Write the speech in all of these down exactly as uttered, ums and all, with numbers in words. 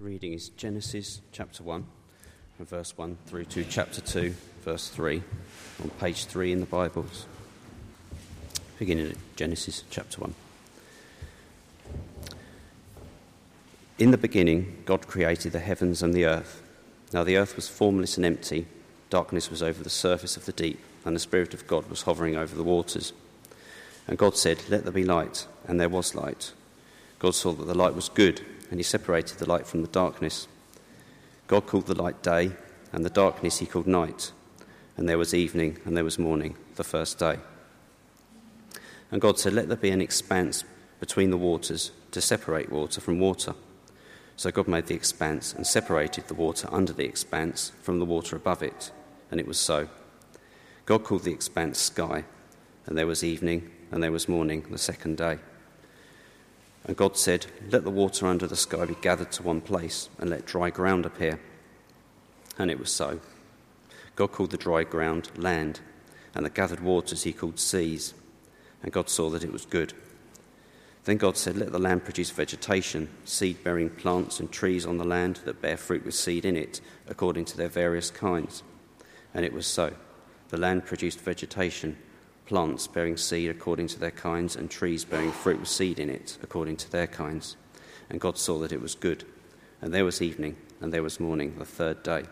Reading is Genesis chapter one, from verse one through to chapter two, verse three, on page three in the Bibles. Beginning at Genesis chapter one. In the beginning, God created the heavens and the earth. Now the earth was formless and empty, darkness was over the surface of the deep, and the Spirit of God was hovering over the waters. And God said, "Let there be light," and there was light. God saw that the light was good, and he separated the light from the darkness. God called the light day, and the darkness he called night. And there was evening, and there was morning, the first day. And God said, "Let there be an expanse between the waters to separate water from water." So God made the expanse and separated the water under the expanse from the water above it, and it was so. God called the expanse sky, and there was evening, and there was morning, the second day. And God said, "Let the water under the sky be gathered to one place, and let dry ground appear." And it was so. God called the dry ground land, and the gathered waters he called seas. And God saw that it was good. Then God said, "Let the land produce vegetation, seed-bearing plants and trees on the land that bear fruit with seed in it, according to their various kinds." And it was so. The land produced vegetation, plants bearing seed according to their kinds, and trees bearing fruit with seed in it, according to their kinds. And God saw that it was good. And there was evening, and there was morning, the third day.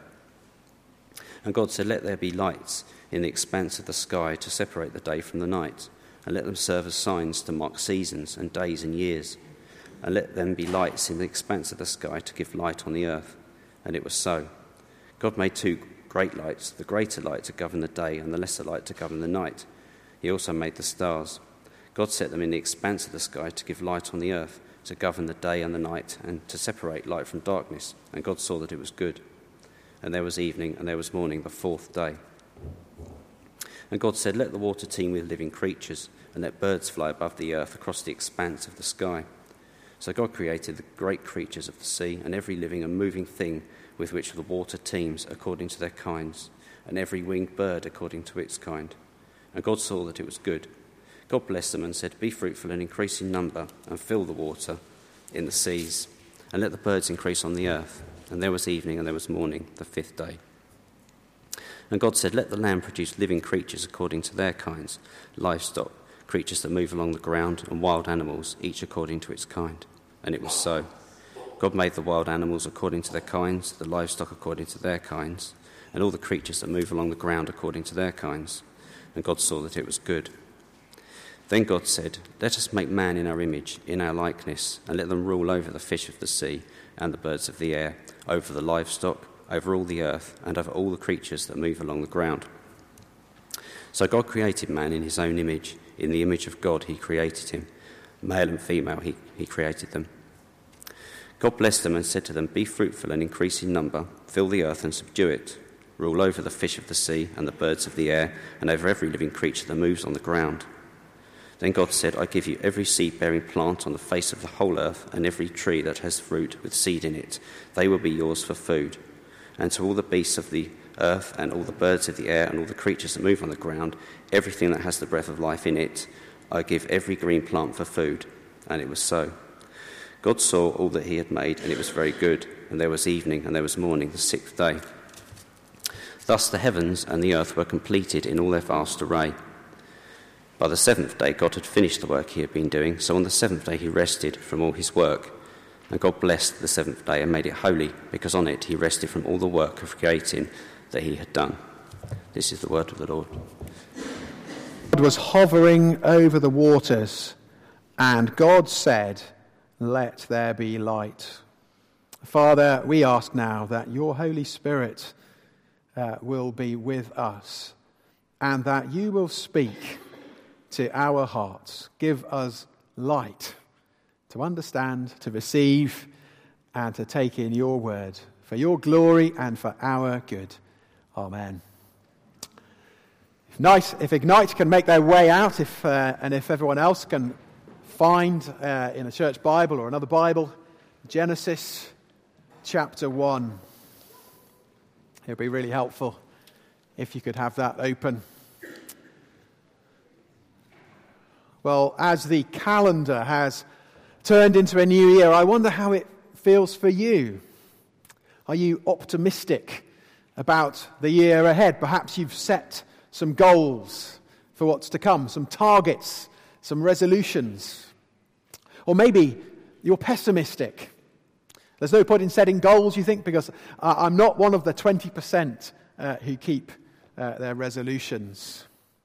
And God said, "Let there be lights in the expanse of the sky to separate the day from the night, and let them serve as signs to mark seasons and days and years. And let them be lights in the expanse of the sky to give light on the earth." And it was so. God made two great lights, the greater light to govern the day, and the lesser light to govern the night. He also made the stars. God set them in the expanse of the sky to give light on the earth, to govern the day and the night, and to separate light from darkness. And God saw that it was good. And there was evening, and there was morning, the fourth day. And God said, "Let the water teem with living creatures, and let birds fly above the earth across the expanse of the sky." So God created the great creatures of the sea, and every living and moving thing with which the water teems according to their kinds, and every winged bird according to its kind. And God saw that it was good. God blessed them and said, "Be fruitful and increase in number, and fill the water in the seas, and let the birds increase on the earth." And there was evening, and there was morning, the fifth day. And God said, "Let the land produce living creatures according to their kinds, livestock, creatures that move along the ground, and wild animals, each according to its kind." And it was so. God made the wild animals according to their kinds, the livestock according to their kinds, and all the creatures that move along the ground according to their kinds. And God saw that it was good. Then God said, "Let us make man in our image, in our likeness, and let them rule over the fish of the sea and the birds of the air, over the livestock, over all the earth, and over all the creatures that move along the ground." So God created man in his own image. In the image of God he created him. Male and female he, he created them. God blessed them and said to them, "Be fruitful and increase in number, fill the earth and subdue it. Rule over the fish of the sea and the birds of the air, and over every living creature that moves on the ground." Then God said, "I give you every seed-bearing plant on the face of the whole earth, and every tree that has fruit with seed in it. They will be yours for food. And to all the beasts of the earth, and all the birds of the air, and all the creatures that move on the ground, everything that has the breath of life in it, I give every green plant for food." And it was so. God saw all that he had made, and it was very good. And there was evening, and there was morning, the sixth day. Thus the heavens and the earth were completed in all their vast array. By the seventh day God had finished the work he had been doing, so on the seventh day he rested from all his work. And God blessed the seventh day and made it holy, because on it he rested from all the work of creating that he had done. This is the word of the Lord. God was hovering over the waters, and God said, "Let there be light." Father, we ask now that your Holy Spirit uh, will be with us, and that you will speak to our hearts. Give us light to understand, to receive, and to take in your word for your glory and for our good. Amen. If Ignite, if Ignite can make their way out, if uh, and if everyone else can find uh, in a church Bible or another Bible, Genesis chapter one. It would be really helpful if you could have that open. Well, as the calendar has turned into a new year, I wonder how it feels for you. Are you optimistic about the year ahead? Perhaps you've set some goals for what's to come, some targets, some resolutions. Or maybe you're pessimistic. There's no point in setting goals, you think, because uh, I'm not one of the twenty percent uh, who keep uh, their resolutions.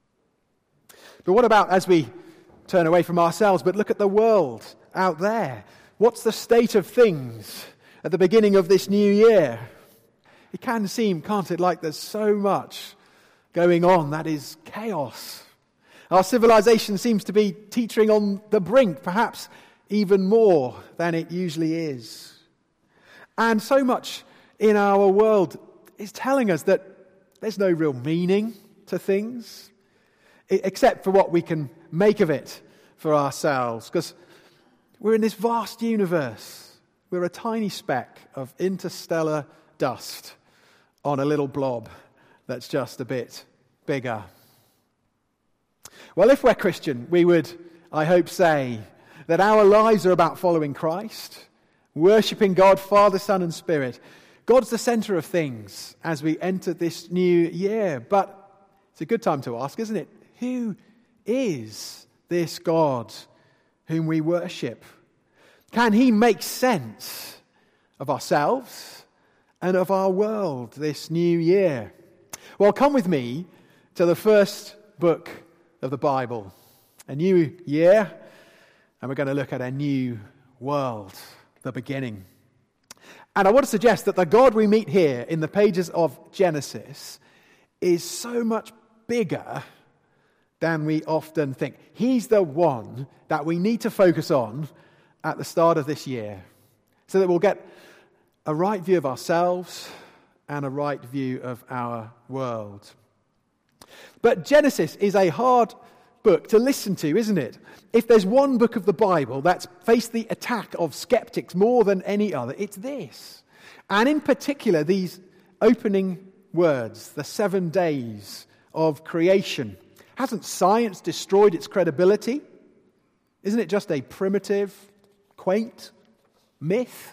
But what about as we turn away from ourselves, but look at the world out there? What's the state of things at the beginning of this new year? It can seem, can't it, like there's so much going on that is chaos. Our civilization seems to be teetering on the brink, perhaps even more than it usually is. And so much in our world is telling us that there's no real meaning to things, except for what we can make of it for ourselves. Because we're in this vast universe. We're a tiny speck of interstellar dust on a little blob that's just a bit bigger. Well, if we're Christian, we would, I hope, say that our lives are about following Christ, worshipping God, Father, Son, and Spirit. God's the center of things as we enter this new year. But it's a good time to ask, isn't it? Who is this God whom we worship? Can he make sense of ourselves and of our world this new year? Well, come with me to the first book of the Bible. A new year, and we're going to look at a new world, the beginning. And I want to suggest that the God we meet here in the pages of Genesis is so much bigger than we often think. He's the one that we need to focus on at the start of this year, so that we'll get a right view of ourselves and a right view of our world. But Genesis is a hard book to listen to, isn't it? If there's one book of the Bible that's faced the attack of skeptics more than any other, it's this. And in particular, these opening words, the seven days of creation. Hasn't science destroyed its credibility? Isn't it just a primitive, quaint myth?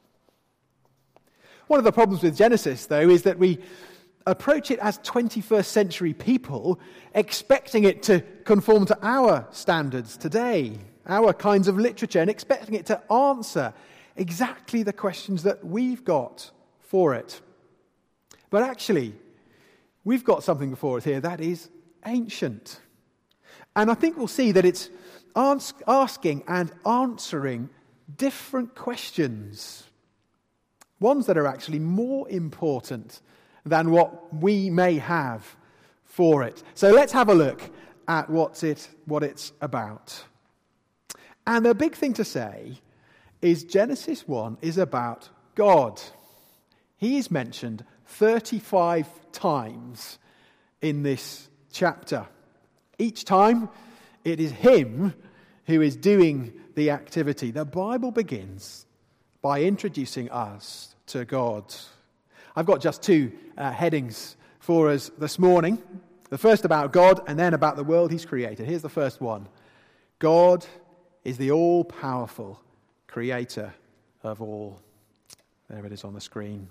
One of the problems with Genesis, though, is that we approach it as twenty-first century people, expecting it to conform to our standards today, our kinds of literature, and expecting it to answer exactly the questions that we've got for it. But actually, we've got something before us here that is ancient. And I think we'll see that it's ask, asking and answering different questions, ones that are actually more important than what we may have for it. So let's have a look at what's it, what it's about. And the big thing to say is Genesis one is about God. He is mentioned thirty-five times in this chapter. Each time it is him who is doing the activity. The Bible begins by introducing us to God. I've got just two uh, headings for us this morning. The first about God and then about the world he's created. Here's the first one. God is the all-powerful creator of all. There it is on the screen.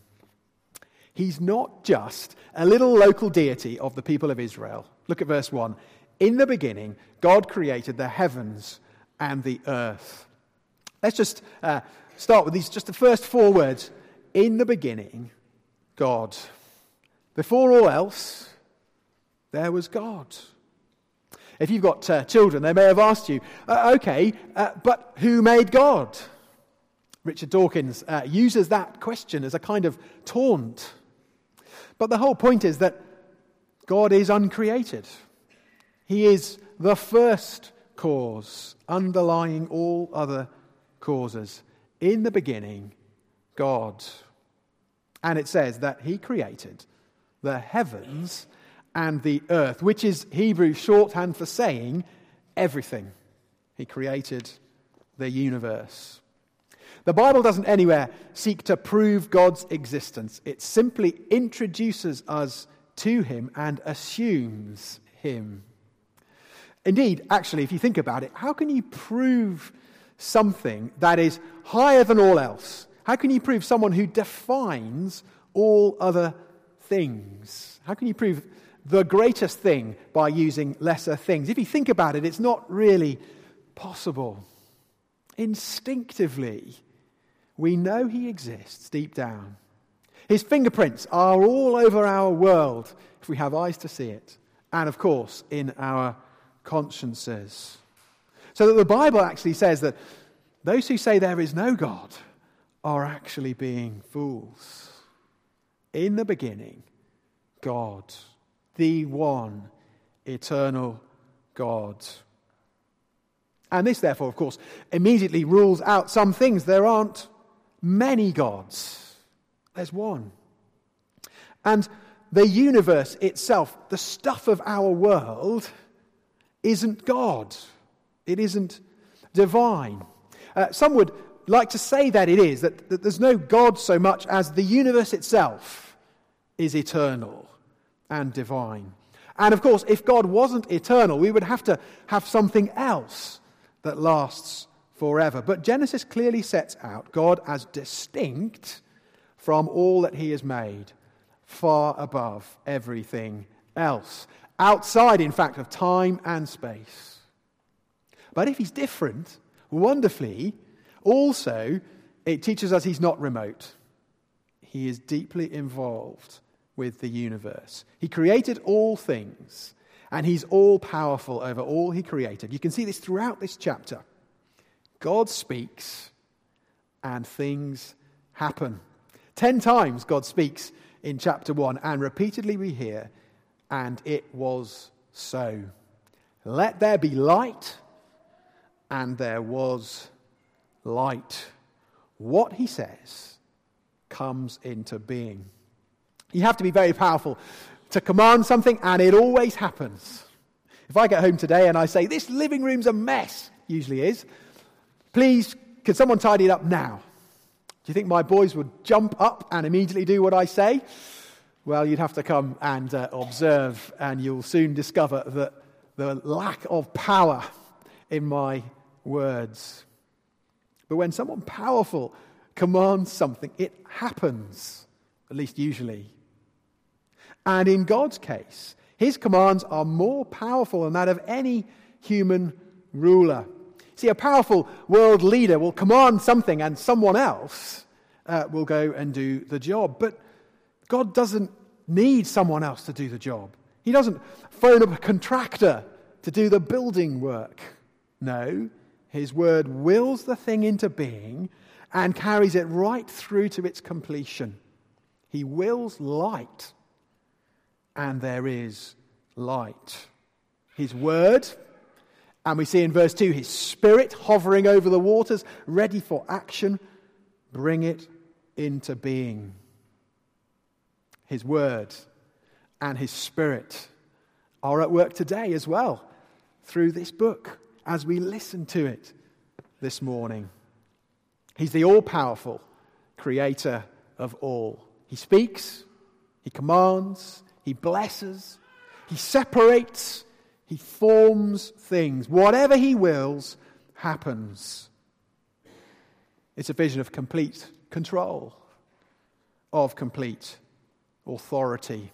He's not just a little local deity of the people of Israel. Look at verse one. In the beginning, God created the heavens and the earth. Let's just uh, start with these, just the first four words. In the beginning, God. Before all else, there was God. If you've got uh, children, they may have asked you, uh, okay, uh, but who made God? Richard Dawkins uh, uses that question as a kind of taunt. But the whole point is that God is uncreated. He is the first cause, underlying all other causes. In the beginning, God. And it says that he created the heavens and the earth, which is Hebrew shorthand for saying everything. He created the universe. The Bible doesn't anywhere seek to prove God's existence. It simply introduces us to him and assumes him. Indeed, actually, if you think about it, how can you prove something that is higher than all else How can you prove someone who defines all other things? How can you prove the greatest thing by using lesser things? If you think about it, it's not really possible. Instinctively, we know he exists deep down. His fingerprints are all over our world if we have eyes to see it, and of course in our consciences. So that the Bible actually says that those who say there is no God are actually being fools. In the beginning, God, the one eternal God. And this, therefore, of course, immediately rules out some things. There aren't many gods. There's one. And the universe itself, the stuff of our world, isn't God. It isn't divine. Uh, some would like to say that it is, that, that there's no God so much as the universe itself is eternal and divine. And of course, if God wasn't eternal, we would have to have something else that lasts forever. But Genesis clearly sets out God as distinct from all that he has made, far above everything else, outside, in fact, of time and space. But if he's different, wonderfully, also, it teaches us he's not remote. He is deeply involved with the universe. He created all things, and he's all-powerful over all he created. You can see this throughout this chapter. God speaks, and things happen. Ten times God speaks in chapter one, and repeatedly we hear, and it was so. Let there be light, and there was light. What he says comes into being. You have to be very powerful to command something, and it always happens. If I get home today and I say, this living room's a mess, usually is, please, could someone tidy it up now? Do you think my boys would jump up and immediately do what I say? Well, you'd have to come and uh, observe, and you'll soon discover that the lack of power in my words. But when someone powerful commands something, it happens, at least usually. And in God's case, his commands are more powerful than that of any human ruler. See, a powerful world leader will command something and someone else uh, will go and do the job. But God doesn't need someone else to do the job. He doesn't phone up a contractor to do the building work. No, his word wills the thing into being and carries it right through to its completion. He wills light, and there is light. His word, and we see in verse two, his spirit hovering over the waters, ready for action, bring it into being. His word and his spirit are at work today as well through this book as we listen to it this morning. He's the all-powerful creator of all. He speaks, he commands, he blesses, he separates, he forms things. Whatever he wills happens. It's a vision of complete control, of complete authority.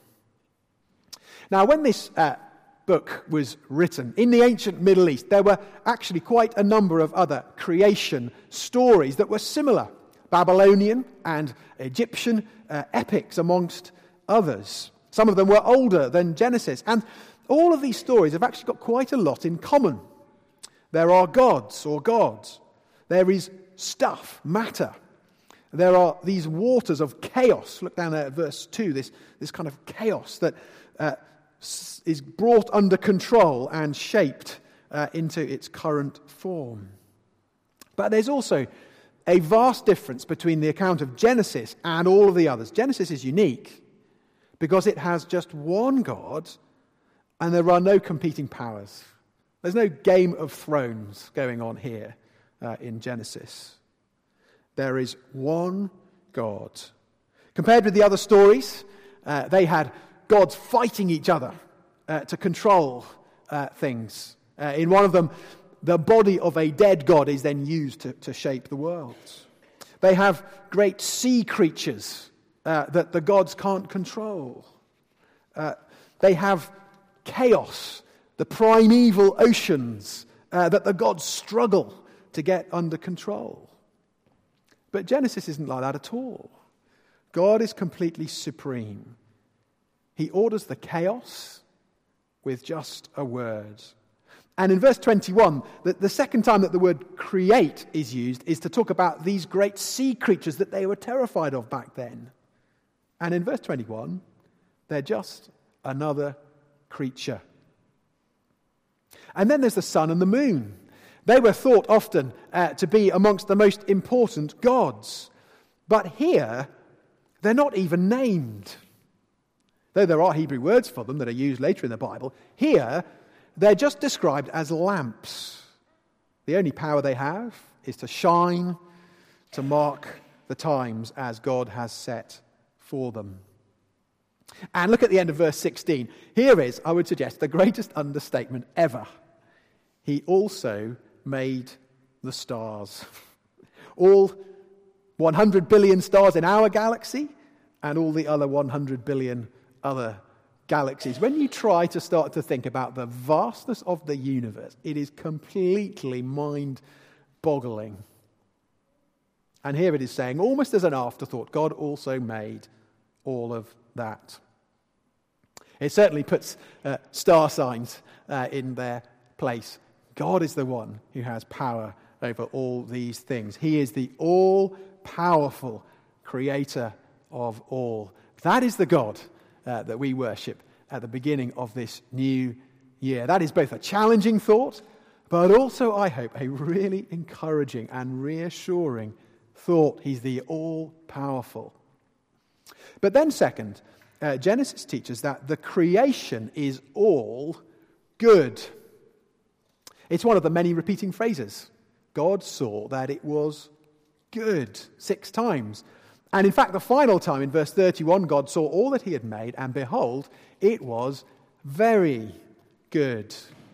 Now, when this uh, book was written, in the ancient Middle East, there were actually quite a number of other creation stories that were similar. Babylonian and Egyptian uh, epics, amongst others. Some of them were older than Genesis. And all of these stories have actually got quite a lot in common. There are gods or gods. There is stuff, matter. There are these waters of chaos. Look down there at verse two, this, this kind of chaos that uh, is brought under control and shaped uh, into its current form. But there's also a vast difference between the account of Genesis and all of the others. Genesis is unique because it has just one God and there are no competing powers. There's no Game of Thrones going on here uh, in Genesis. There is one God. Compared with the other stories, uh, they had gods fighting each other uh, to control uh, things. Uh, in one of them, the body of a dead god is then used to, to shape the world. They have great sea creatures uh, that the gods can't control. Uh, they have chaos, the primeval oceans uh, that the gods struggle to get under control. But Genesis isn't like that at all. God is completely supreme. He orders the chaos with just a word. And in verse twenty-one, the, the second time that the word create is used is to talk about these great sea creatures that they were terrified of back then. And in verse twenty-one, they're just another creature. And then there's the sun and the moon. They were thought often uh, to be amongst the most important gods. But here, they're not even named. Though there are Hebrew words for them that are used later in the Bible, here they're just described as lamps. The only power they have is to shine, to mark the times as God has set for them. And look at the end of verse sixteen. Here is, I would suggest, the greatest understatement ever. He also made the stars. All one hundred billion stars in our galaxy and all the other one hundred billion other galaxies. When you try to start to think about the vastness of the universe, it is completely mind-boggling. And here it is saying, almost as an afterthought, God also made all of that. It certainly puts uh, star signs uh, in their place. God is the one who has power over all these things. He is the all-powerful creator of all. That is the God uh, that we worship at the beginning of this new year. That is both a challenging thought, but also, I hope, a really encouraging and reassuring thought. He's the all-powerful. But then second, uh, Genesis teaches that the creation is all good. It's one of the many repeating phrases. God saw that it was good, six times. And in fact, the final time in verse thirty-one, God saw all that he had made, and behold, it was very good.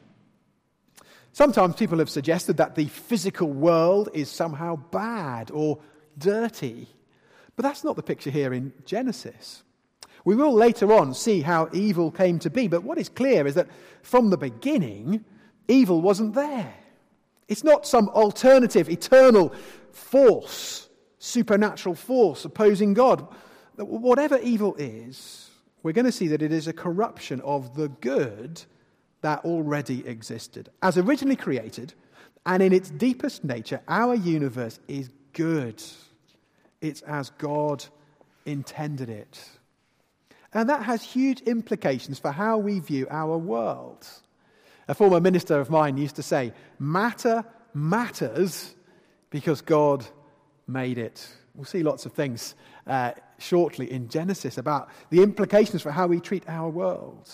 Sometimes people have suggested that the physical world is somehow bad or dirty. But that's not the picture here in Genesis. We will later on see how evil came to be, but what is clear is that from the beginning, evil wasn't there. It's not some alternative, eternal force, supernatural force opposing God. Whatever evil is, we're going to see that it is a corruption of the good that already existed. As originally created, and in its deepest nature, our universe is good. It's as God intended it. And that has huge implications for how we view our world. A former minister of mine used to say, matter matters because God made it. We'll see lots of things uh, shortly in Genesis about the implications for how we treat our world.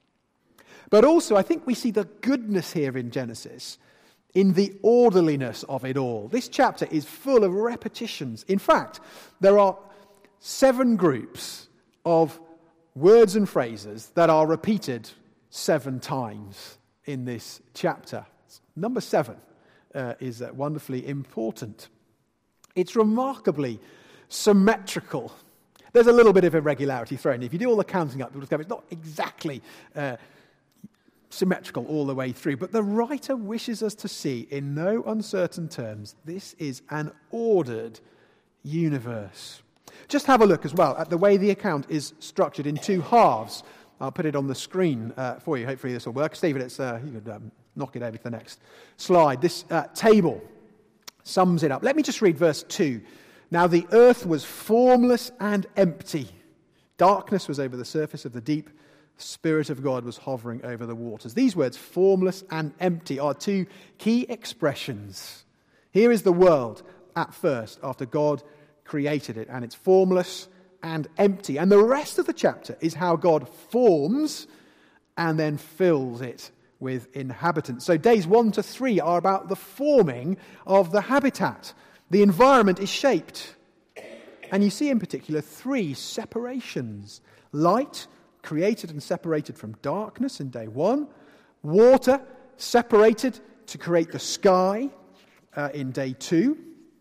But also, I think we see the goodness here in Genesis in the orderliness of it all. This chapter is full of repetitions. In fact, there are seven groups of words and phrases that are repeated seven times in this chapter. Number seven uh, is uh, wonderfully important. It's remarkably symmetrical. There's a little bit of irregularity thrown in. If you do all the counting up, you'll discover it's not exactly uh, symmetrical all the way through. But the writer wishes us to see, in no uncertain terms, this is an ordered universe. Just have a look as well at the way the account is structured in two halves. I'll put it on the screen uh, for you. Hopefully this will work. Stephen, it's, uh, you could um, knock it over to the next slide. This uh, table sums it up. Let me just read verse two. Now the earth was formless and empty. Darkness was over the surface of the deep. The Spirit of God was hovering over the waters. These words, formless and empty, are two key expressions. Here is the world at first, after God created it, and it's formless and empty. And the rest of the chapter is how God forms and then fills it with inhabitants. So days one to three are about the forming of the habitat. The environment is shaped. And you see in particular three separations. Light, created and separated from darkness in day one. Water, separated to create the sky uh, in day two.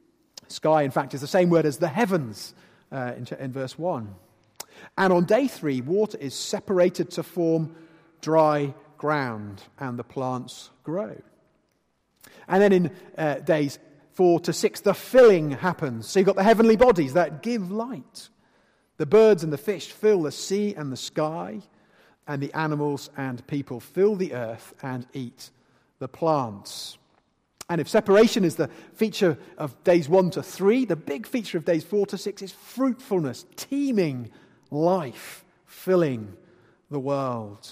Sky, in fact, is the same word as the heavens uh, in, in verse one. And on day three, water is separated to form dry ground, and the plants grow. And then in uh, days four to six, the filling happens. So you've got the heavenly bodies that give light. The birds and the fish fill the sea and the sky, and the animals and people fill the earth and eat the plants. And if separation is the feature of days one to three, the big feature of days four to six is fruitfulness, teeming life, filling the world.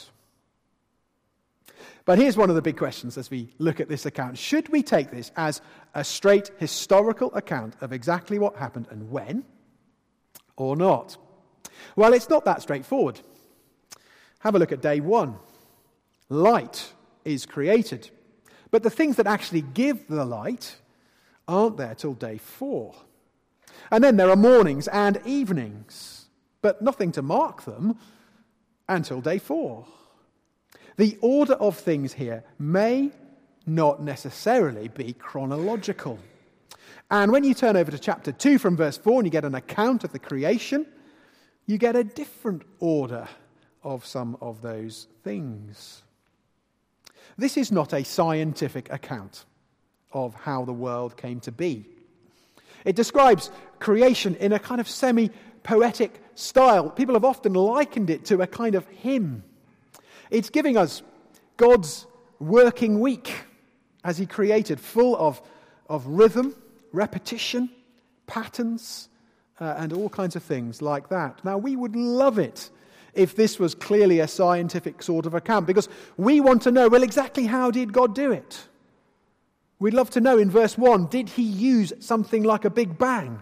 But here's one of the big questions as we look at this account. Should we take this as a straight historical account of exactly what happened and when, or not? Well, it's not that straightforward. Have a look at day one. Light is created, but the things that actually give the light aren't there till day four. And then there are mornings and evenings, but nothing to mark them until day four. The order of things here may not necessarily be chronological. And when you turn over to chapter two from verse four and you get an account of the creation, you get a different order of some of those things. This is not a scientific account of how the world came to be. It describes creation in a kind of semi-poetic style. People have often likened it to a kind of hymn. It's giving us God's working week as he created, full of, of rhythm, repetition, patterns, uh, and all kinds of things like that. Now, we would love it if this was clearly a scientific sort of account, because we want to know, well, exactly how did God do it? We'd love to know in verse one, did he use something like a big bang?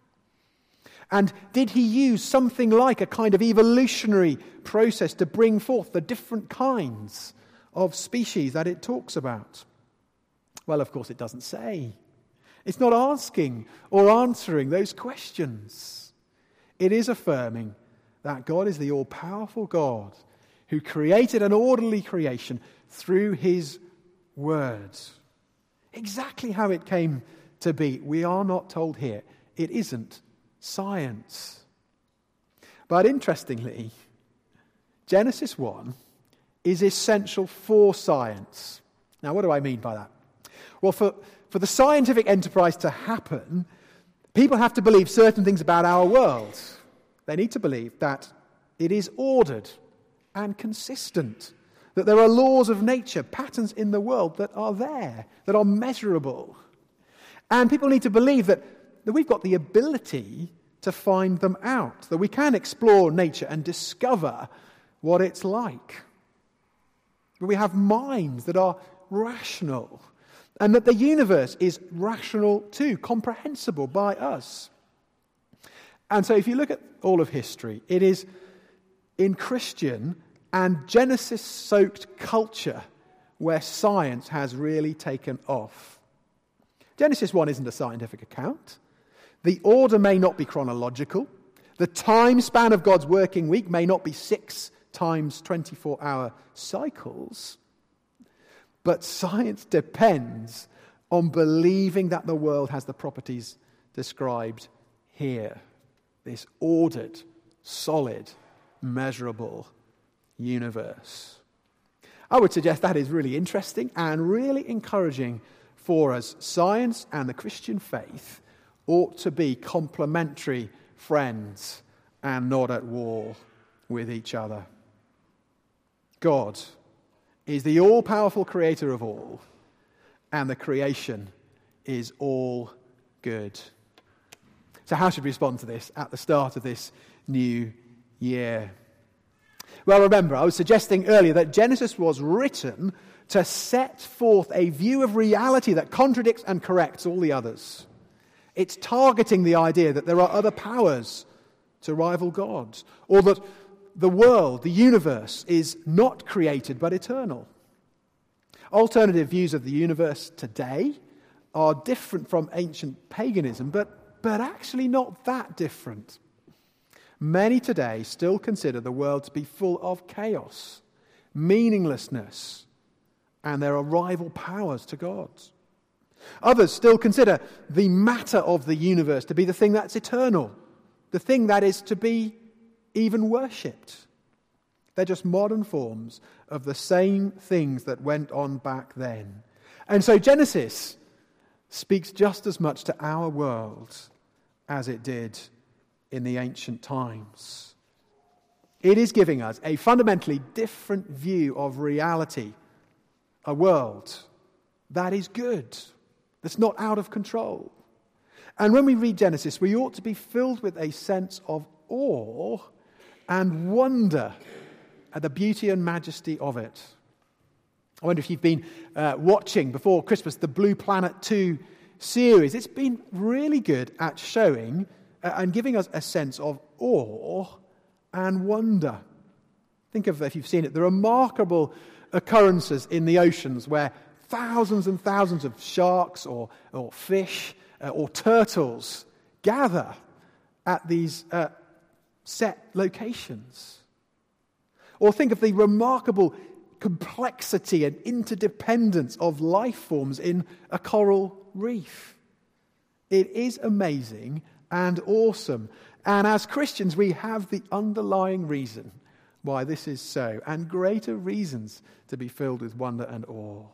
And did he use something like a kind of evolutionary process to bring forth the different kinds of species that it talks about? Well, of course, it doesn't say. It's not asking or answering those questions. It is affirming that God is the all-powerful God who created an orderly creation through his words. Exactly how it came to be, we are not told here. It isn't science. But interestingly, Genesis one is essential for science. Now, what do I mean by that? Well, for, for the scientific enterprise to happen, people have to believe certain things about our world. They need to believe that it is ordered and consistent, that there are laws of nature, patterns in the world that are there, that are measurable. And people need to believe that, that we've got the ability to find them out, that we can explore nature and discover what it's like. That we have minds that are rational, and that the universe is rational too, comprehensible by us. And so if you look at all of history, it is in Christian and Genesis-soaked culture where science has really taken off. Genesis one isn't a scientific account. The order may not be chronological. The time span of God's working week may not be six times twenty-four hour cycles. But science depends on believing that the world has the properties described here. This ordered, solid, measurable universe. I would suggest that is really interesting and really encouraging for us. Science and the Christian faith ought to be complementary friends and not at war with each other. God is the all-powerful creator of all, and the creation is all good. So how should we respond to this at the start of this new year? Well, remember, I was suggesting earlier that Genesis was written to set forth a view of reality that contradicts and corrects all the others. It's targeting the idea that there are other powers to rival God, or that the world, the universe, is not created but eternal. Alternative views of the universe today are different from ancient paganism, but, but actually not that different. Many today still consider the world to be full of chaos, meaninglessness, and there are rival powers to God. Others still consider the matter of the universe to be the thing that's eternal, the thing that is to be even worshipped. They're just modern forms of the same things that went on back then. And so Genesis speaks just as much to our world as it did in the ancient times. It is giving us a fundamentally different view of reality, a world that is good, that's not out of control. And when we read Genesis, we ought to be filled with a sense of awe and wonder at the beauty and majesty of it. I wonder if you've been uh, watching before Christmas the Blue Planet two series. It's been really good at showing uh, and giving us a sense of awe and wonder. Think of, if you've seen it, the remarkable occurrences in the oceans where thousands and thousands of sharks or, or fish uh, or turtles gather at these uh, set locations. Or think of the remarkable complexity and interdependence of life forms in a coral reef. It is amazing and awesome. And as Christians, we have the underlying reason why this is so, and greater reasons to be filled with wonder and awe.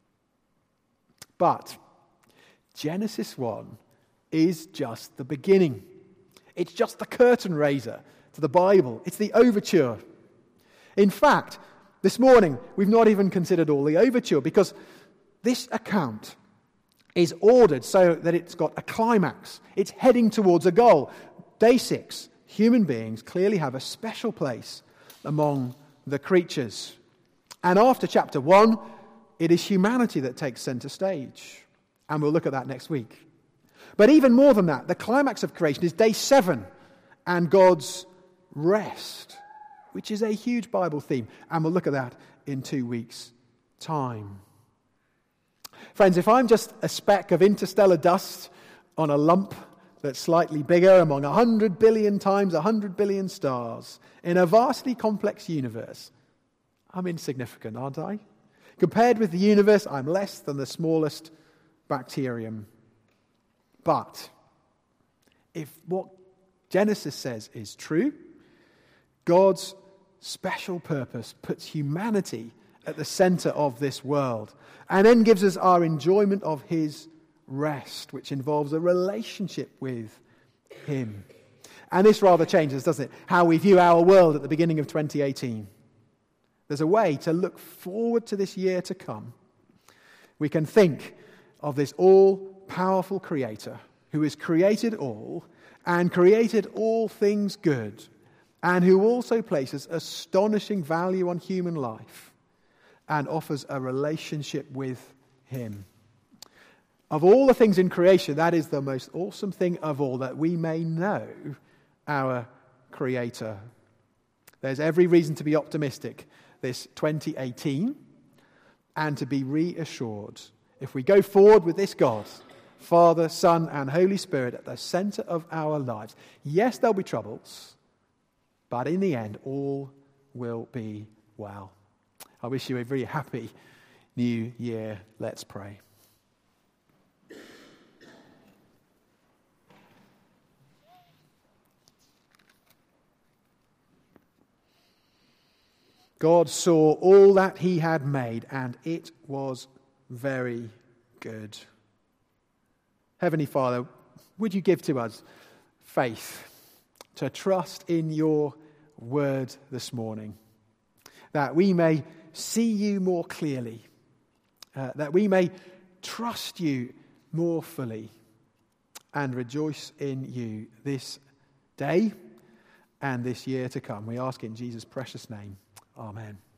But Genesis one is just the beginning. It's just the curtain raiser to the Bible. It's the overture. In fact, this morning, we've not even considered all the overture, because this account is ordered so that it's got a climax. It's heading towards a goal. Day six, human beings clearly have a special place among the creatures. And after chapter one, it is humanity that takes center stage. And we'll look at that next week. But even more than that, the climax of creation is day seven and God's rest, which is a huge Bible theme. And we'll look at that in two weeks' time. Friends, if I'm just a speck of interstellar dust on a lump that's slightly bigger among a hundred billion times a hundred billion stars in a vastly complex universe, I'm insignificant, aren't I? Compared with the universe, I'm less than the smallest bacterium. But if what Genesis says is true, God's special purpose puts humanity at the center of this world and then gives us our enjoyment of his rest, which involves a relationship with him. And this rather changes, doesn't it, how we view our world at the beginning of twenty eighteen. There's a way to look forward to this year to come. We can think of this all-powerful Creator who has created all and created all things good, and who also places astonishing value on human life and offers a relationship with him. Of all the things in creation, that is the most awesome thing of all, that we may know our Creator. There's every reason to be optimistic this twenty eighteen and to be reassured. If we go forward with this God, Father, Son, and Holy Spirit at the center of our lives, yes, there'll be troubles, but in the end, all will be well. I wish you a very happy new year. Let's pray. God saw all that he had made, and it was very good. Heavenly Father, would you give to us faith to trust in your word this morning, that we may see you more clearly, uh, that we may trust you more fully, and rejoice in you this day and this year to come. We ask in Jesus' precious name. Amen.